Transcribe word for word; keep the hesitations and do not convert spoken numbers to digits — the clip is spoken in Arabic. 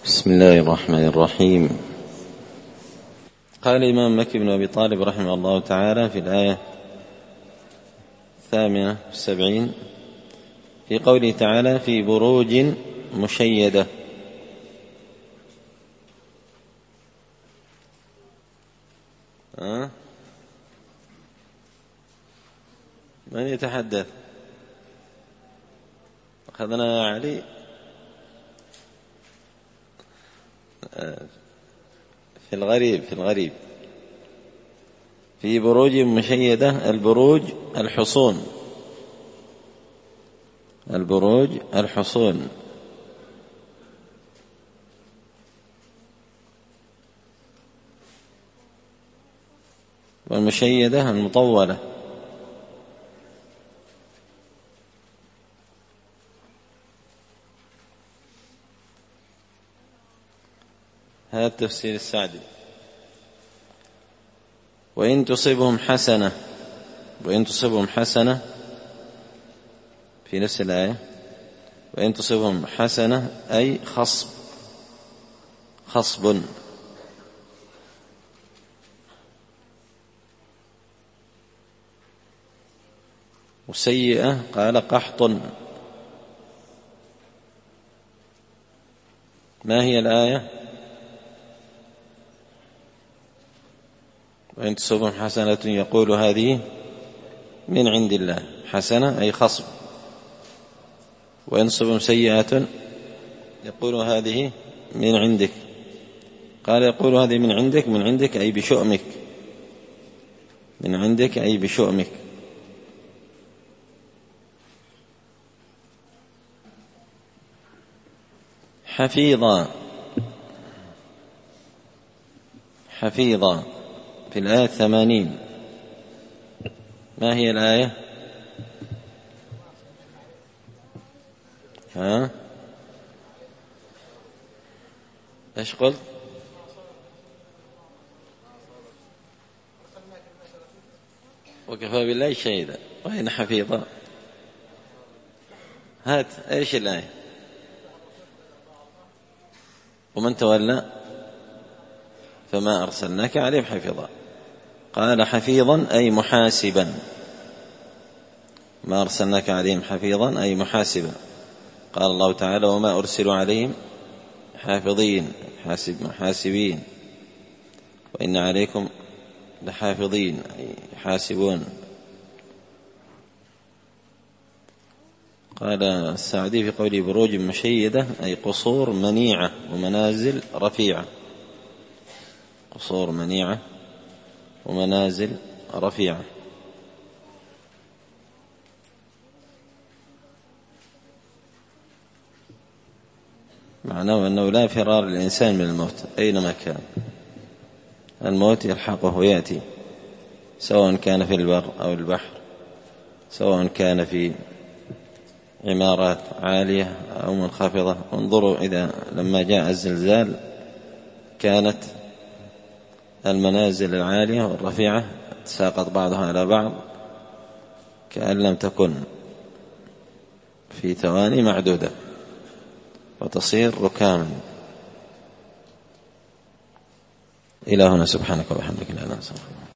بسم الله الرحمن الرحيم. قال الإمام مكي بن أبي طالب رحمه الله تعالى في الآية الثامنة والسبعين في قوله تعالى: في بروج مشيدة. أه؟ من يتحدث؟ أخذنا علي في الغريب في الغريب في بروج مشيدة. البروج الحصون، البروج الحصون. والمشيدة المطولة. هذا التفسير السعدي. وإن تصبهم حسنة، وإن تصبهم حسنة في نفس الآية، وإن تصبهم حسنة أي خصب، خصب. وسيئة قال قحط. ما هي الآية؟ وإن تصبهم حسنة يقول هذه من عند الله. حسنة أي خصب. وإن تصبهم سيئة يقول هذه من عندك. قال يقول هذه من عندك، من عندك أي بشؤمك، من عندك أي بشؤمك. حفيظا، حفيظا في الآية الثمانين. ما هي الآية؟ ها؟ ايش قلت؟ وكفى بالله شهيدا. وين حفيظا؟ هات ايش الآية؟ ومن تولى فما أرسلناك عليهم حفيظا. قال حفيظا أي محاسبا، ما أرسلناك عليهم حفيظا أي محاسبا. قال الله تعالى: وما أرسلوا عليهم حافظين، حاسب محاسبين. وإن عليكم لحافظين أي حاسبون. قال السعدي في قوله بروج مشيدة أي قصور منيعة ومنازل رفيعة، قصور منيعة ومنازل رفيعة. معناه أنه لا فرار الإنسان من الموت أينما كان. الموت يلحقه ويأتي، سواء كان في البر أو البحر، سواء كان في عمارات عالية أو منخفضة. انظروا إذا لما جاء الزلزال كانت المنازل العالية والرفيعة تساقط بعضها على بعض كأن لم تكن في ثواني معدودة وتصير ركاما. إلى هنا سبحانك وبحمدك لا إله إلا أنت.